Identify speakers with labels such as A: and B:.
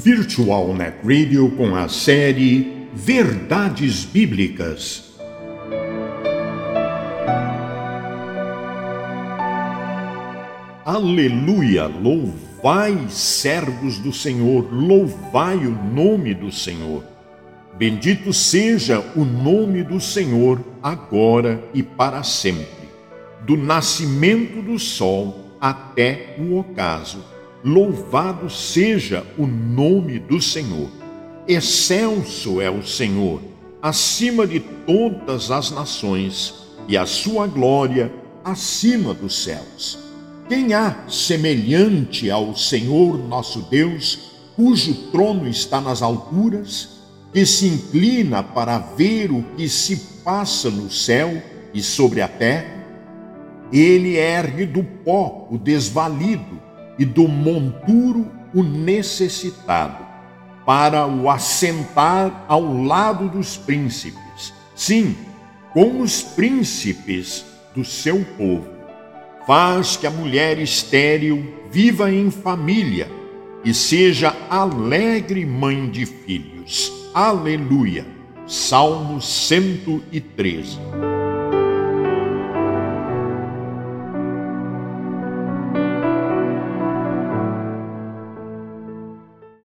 A: Virtual Net Radio com a série Verdades Bíblicas. Aleluia! Louvai, servos do Senhor, louvai o nome do Senhor. Bendito seja o nome do Senhor, agora e para sempre. Do nascimento do sol até o ocaso, louvado seja o nome do Senhor. Excelso é o Senhor, acima de todas as nações, e a sua glória acima dos céus. Quem há semelhante ao Senhor nosso Deus, cujo trono está nas alturas, que se inclina para ver o que se passa no céu e sobre a terra? Ele ergue do pó o desvalido e do monturo o necessitado, para o assentar ao lado dos príncipes, sim, com os príncipes do seu povo. Faz que a mulher estéril viva em família e seja alegre mãe de filhos. Aleluia! Salmo 113.